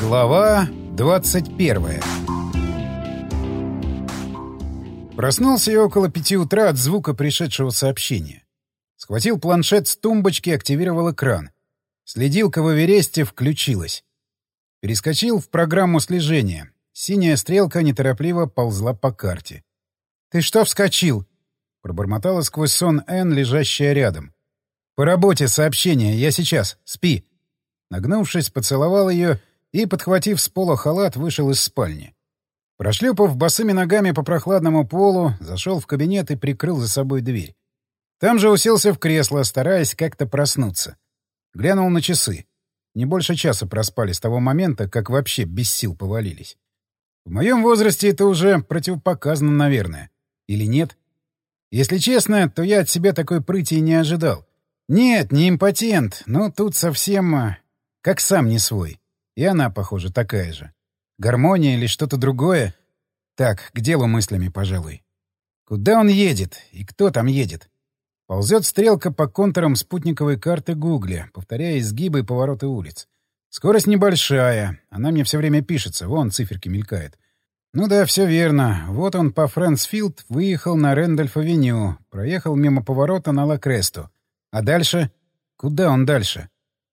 Глава 21. Проснулся я около 5 утра от звука пришедшего сообщения. Схватил планшет с тумбочки, активировал экран. Следилка в Эвересте включилась. Перескочил в программу слежения. Синяя стрелка неторопливо ползла по карте. «Ты что вскочил?» — пробормотала сквозь сон Энн, лежащая рядом. «По работе сообщение. Я сейчас. Спи». Нагнувшись, поцеловал ее и, подхватив с пола халат, вышел из спальни. Прошлепав босыми ногами по прохладному полу, зашел в кабинет и прикрыл за собой дверь. Там же уселся в кресло, стараясь как-то проснуться. Глянул на часы. Не больше часа проспали с того момента, как вообще без сил повалились. В моем возрасте это уже противопоказано, наверное. Или нет? Если честно, то я от себя такой прыти не ожидал. Нет, не импотент, но тут совсем... как сам не свой. И она, похоже, такая же. Гармония или что-то другое? Так, к делу мыслями, пожалуй. Куда он едет? И кто там едет? Ползет стрелка по контурам спутниковой карты Гугля, повторяя изгибы и повороты улиц. Скорость небольшая. Она мне все время пишется. Вон циферки мелькают. Ну да, все верно. Вот он по Фрэнсфилд выехал на Рэндольф-авеню, проехал мимо поворота на Ла-Кресту. А дальше? Куда он дальше?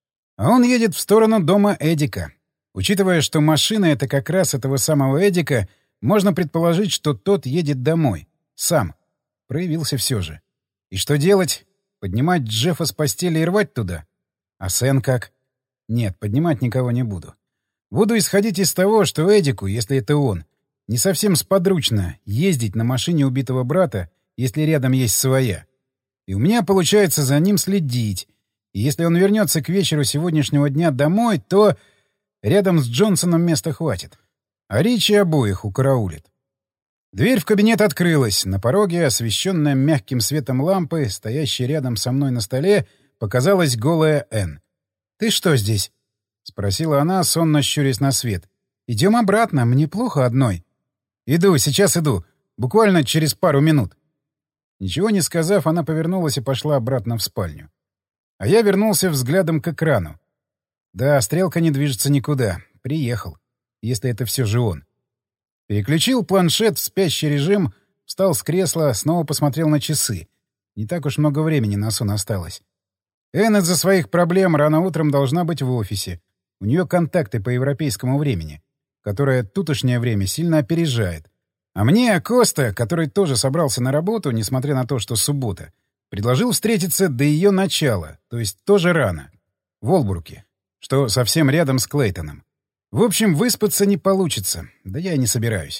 А он едет в сторону дома Эдика. Учитывая, что машина — это как раз этого самого Эдика, можно предположить, что тот едет домой. Сам. Проявился все же. И что делать? Поднимать Джеффа с постели и рвать туда? А Сэн как? Нет, поднимать никого не буду. Буду исходить из того, что Эдику, если это он, не совсем сподручно ездить на машине убитого брата, если рядом есть своя. И у меня получается за ним следить. И если он вернется к вечеру сегодняшнего дня домой, то рядом с Джонсоном места хватит. А Ричи обоих укараулит. Дверь в кабинет открылась. На пороге, освещенная мягким светом лампы, стоящей рядом со мной на столе, показалась голая Энн. «Ты что здесь?» — спросила она, сонно щурясь на свет. «Идем обратно. Мне плохо одной». «Иду, сейчас иду. Буквально через пару минут». Ничего не сказав, она повернулась и пошла обратно в спальню. А я вернулся взглядом к экрану. Да, стрелка не движется никуда. Приехал. Если это все же он. Переключил планшет в спящий режим, встал с кресла, снова посмотрел на часы. Не так уж много времени на сон осталось. Энн из-за своих проблем рано утром должна быть в офисе. У нее контакты по европейскому времени, которое тутошнее время сильно опережает. А мне Коста, который тоже собрался на работу, несмотря на то, что суббота, предложил встретиться до ее начала, то есть тоже рано, в Олбруке, что совсем рядом с Клейтоном. В общем, выспаться не получится, да я и не собираюсь.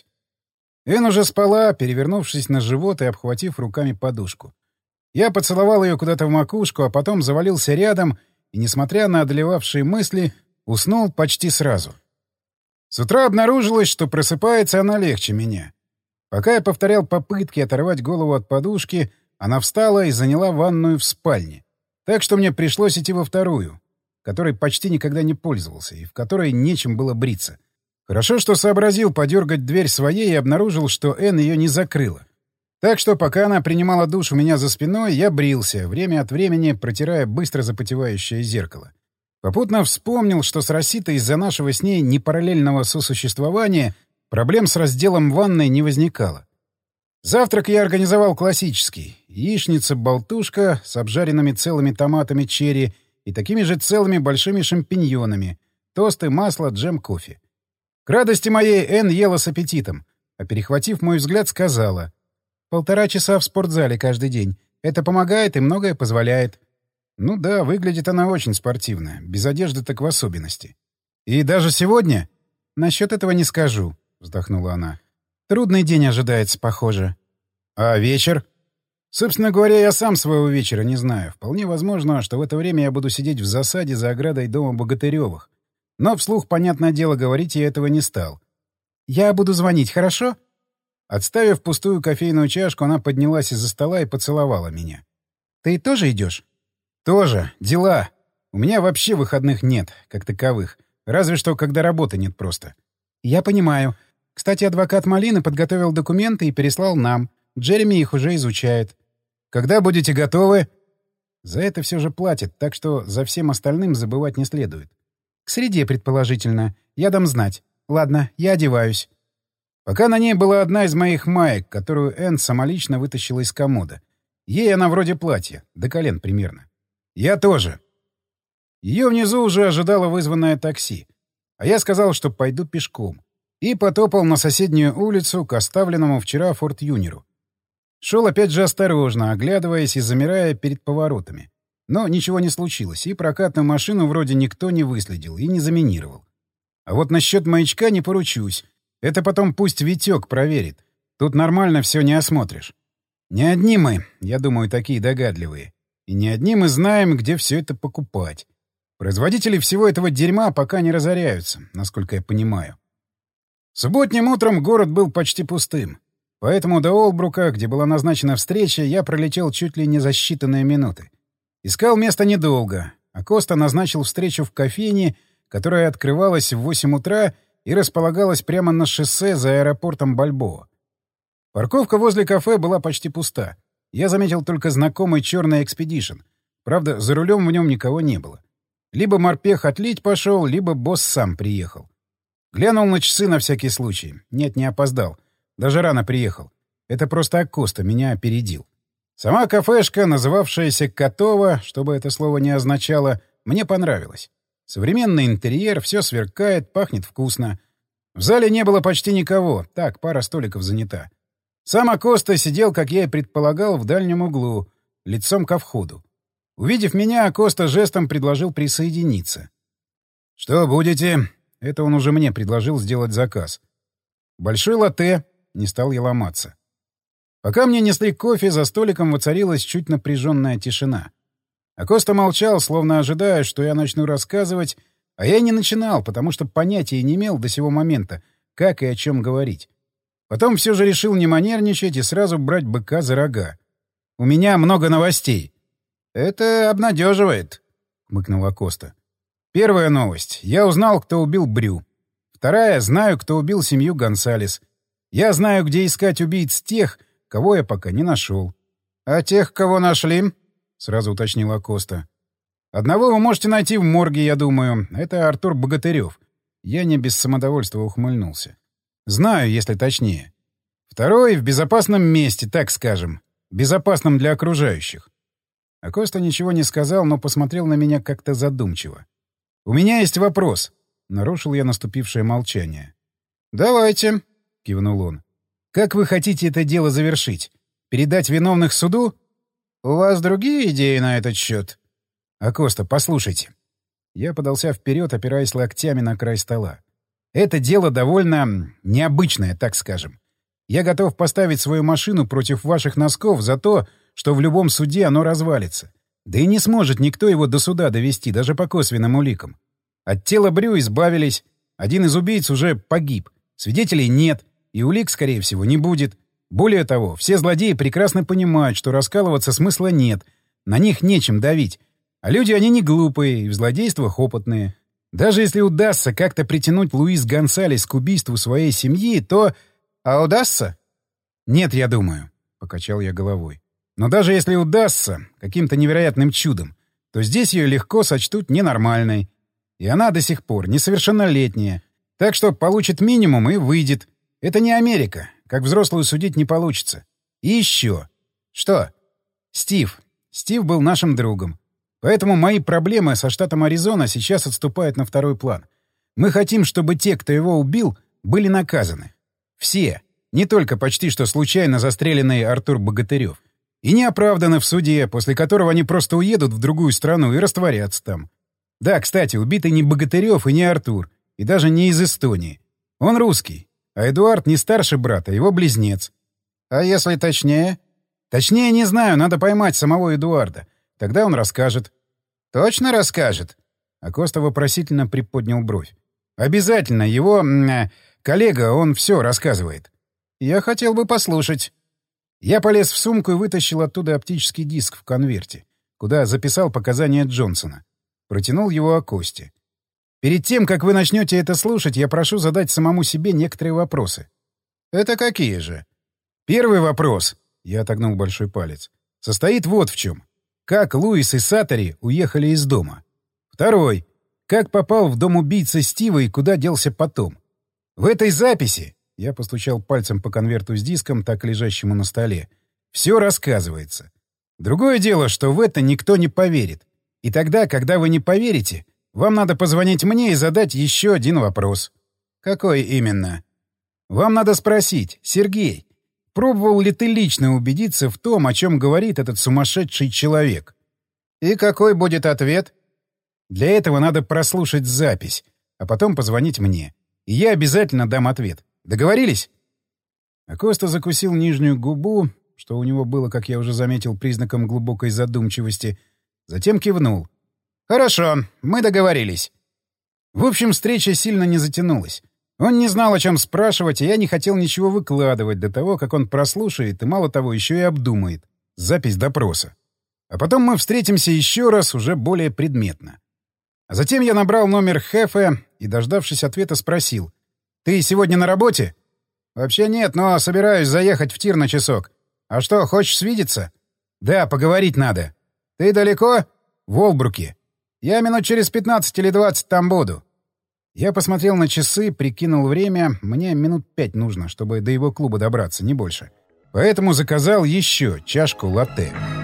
Энн уже спала, перевернувшись на живот и обхватив руками подушку. Я поцеловал ее куда-то в макушку, а потом завалился рядом и, несмотря на одолевавшие мысли, уснул почти сразу. С утра обнаружилось, что просыпается она легче меня. Пока я повторял попытки оторвать голову от подушки, она встала и заняла ванную в спальне. Так что мне пришлось идти во вторую, которой почти никогда не пользовался и в которой нечем было бриться. Хорошо, что сообразил подергать дверь своей и обнаружил, что Энн ее не закрыла. Так что пока она принимала душ у меня за спиной, я брился, время от времени протирая быстро запотевающее зеркало. Попутно вспомнил, что с Роситой из-за нашего с ней непараллельного сосуществования проблем с разделом ванной не возникало. Завтрак я организовал классический. Яичница-болтушка с обжаренными целыми томатами черри и такими же целыми большими шампиньонами, тосты, масло, джем, кофе. К радости моей Энн ела с аппетитом, а перехватив мой взгляд, сказала: «1,5 часа в спортзале каждый день. Это помогает и многое позволяет». Ну да, выглядит она очень спортивно, без одежды так в особенности. «И даже сегодня?» «Насчет этого не скажу», — вздохнула она. «Трудный день ожидается, похоже». «А вечер?» «Собственно говоря, я сам своего вечера не знаю. Вполне возможно, что в это время я буду сидеть в засаде за оградой дома Богатыревых. Но вслух, понятное дело, говорить я этого не стал. Я буду звонить, хорошо?» Отставив пустую кофейную чашку, она поднялась из-за стола и поцеловала меня. «Ты тоже идешь?» «Тоже. Дела. У меня вообще выходных нет, как таковых. Разве что, когда работы нет просто». «Я понимаю. Кстати, адвокат Малины подготовил документы и переслал нам. Джереми их уже изучает». «Когда будете готовы?» За это все же платят, так что за всем остальным забывать не следует. «К среде, предположительно. Я дам знать. Ладно, я одеваюсь. Пока на ней была одна из моих маек, которую Энн самолично вытащила из комода. Ей она вроде платья, до колен примерно. Я тоже. Ее внизу уже ожидало вызванное такси. А я сказал, что пойду пешком. И потопал на соседнюю улицу к оставленному вчера Форт Юниру. Шел опять же осторожно, оглядываясь и замирая перед поворотами. Но ничего не случилось, и прокатную машину вроде никто не выследил и не заминировал. А вот насчет маячка не поручусь. Это потом пусть Витек проверит. Тут нормально все не осмотришь. Не одни мы, я думаю, такие догадливые. И не одни мы знаем, где все это покупать. Производители всего этого дерьма пока не разоряются, насколько я понимаю. Субботним утром город был почти пустым. Поэтому до Олбрука, где была назначена встреча, я пролетел чуть ли не за считанные минуты. Искал место недолго, а Коста назначил встречу в кофейне, которая открывалась в 8 утра и располагалась прямо на шоссе за аэропортом Бальбоа. Парковка возле кафе была почти пуста. Я заметил только знакомый черный экспедишн. Правда, за рулем в нем никого не было. Либо морпех отлить пошел, либо босс сам приехал. Глянул на часы на всякий случай. Нет, не опоздал. Даже рано приехал. Это просто Акоста меня опередил. Сама кафешка, называвшаяся «Котово», что бы это слово ни означало, мне понравилась. Современный интерьер, все сверкает, пахнет вкусно. В зале не было почти никого, так, пара столиков занята. Сам Акоста сидел, как я и предполагал, в дальнем углу, лицом ко входу. Увидев меня, Акоста жестом предложил присоединиться. «Что будете?» — это он уже мне предложил сделать заказ. «Большой латте», — не стал я ломаться. Пока мне несли кофе, за столиком воцарилась чуть напряженная тишина. Акоста молчал, словно ожидая, что я начну рассказывать, а я не начинал, потому что понятия не имел до сего момента, как и о чем говорить. Потом все же решил не манерничать и сразу брать быка за рога. «У меня много новостей». «Это обнадеживает», — хмыкнул Акоста. «Первая новость. Я узнал, кто убил Брю. Вторая. Знаю, кто убил семью Гонсалес. Я знаю, где искать убийц тех, кого я пока не нашел». «А тех, кого нашли?» — сразу уточнил Акоста. «Одного вы можете найти в морге, я думаю. Это Артур Богатырев». Я не без самодовольства ухмыльнулся. «Знаю, если точнее. Второй — в безопасном месте, так скажем. Безопасном для окружающих». Акоста ничего не сказал, но посмотрел на меня как-то задумчиво. «У меня есть вопрос», — нарушил я наступившее молчание. «Давайте», — кивнул он. «Как вы хотите это дело завершить? Передать виновных суду? У вас другие идеи на этот счет?» «Акоста, послушайте». Я подался вперед, опираясь локтями на край стола. «Это дело довольно необычное, так скажем. Я готов поставить свою машину против ваших носков за то, что в любом суде оно развалится. Да и не сможет никто его до суда довести, даже по косвенным уликам. От тела Брю избавились. Один из убийц уже погиб. Свидетелей нет, и улик, скорее всего, не будет. Более того, все злодеи прекрасно понимают, что раскалываться смысла нет. На них нечем давить. А люди, они не глупые и в злодействах опытные. Даже если удастся как-то притянуть Луис Гонсалес к убийству своей семьи, то... А удастся? Нет, я думаю, — покачал я головой. Но даже если удастся, каким-то невероятным чудом, то здесь ее легко сочтут ненормальной. И она до сих пор несовершеннолетняя. Так что получит минимум и выйдет. Это не Америка. Как взрослую судить не получится. И еще. Что? Стив. Стив был нашим другом. Поэтому мои проблемы со штатом Аризона сейчас отступают на второй план. Мы хотим, чтобы те, кто его убил, были наказаны. Все. Не только почти что случайно застреленный Артур Богатырев. И не оправданы в суде, после которого они просто уедут в другую страну и растворятся там. Да, кстати, убитый не Богатырев и не Артур, и даже не из Эстонии. Он русский, а Эдуард не старший брат, а его близнец. А если точнее? Точнее не знаю, надо поймать самого Эдуарда. Тогда он расскажет. Точно расскажет? Акоста вопросительно приподнял бровь. Обязательно, его коллега, он все рассказывает. Я хотел бы послушать. Я полез в сумку и вытащил оттуда оптический диск в конверте, куда записал показания Джонсона. Протянул его Акосте. Перед тем, как вы начнете это слушать, я прошу задать самому себе некоторые вопросы. Это какие же? Первый вопрос, я отогнул большой палец, состоит вот в чем. Как Луис и Сатори уехали из дома? Второй. как попал в дом убийцы Стива и куда делся потом. В этой записи, я постучал пальцем по конверту с диском, так лежащему на столе, все рассказывается. Другое дело, что в это никто не поверит. И тогда, когда вы не поверите, вам надо позвонить мне и задать еще один вопрос. Какой именно? Вам надо спросить: Сергей, пробовал ли ты лично убедиться в том, о чем говорит этот сумасшедший человек? И какой будет ответ? Для этого надо прослушать запись, а потом позвонить мне. И я обязательно дам ответ. Договорились? Акоста закусил нижнюю губу, что у него было, как я уже заметил, признаком глубокой задумчивости. Затем кивнул. «Хорошо, мы договорились». В общем, встреча сильно не затянулась. Он не знал, о чем спрашивать, и я не хотел ничего выкладывать до того, как он прослушает и, мало того, еще и обдумает запись допроса. А потом мы встретимся еще раз, уже более предметно. А затем я набрал номер Хефе и, дождавшись ответа, спросил: «Ты сегодня на работе?» «Вообще нет, но собираюсь заехать в тир на часок. А что, хочешь свидеться?» «Да, поговорить надо». «Ты далеко?» «В Олбруке. Я минут через 15 или 20 там буду». Я посмотрел на часы, прикинул время. Мне минут 5 нужно, чтобы до его клуба добраться, не больше. Поэтому заказал еще чашку латте.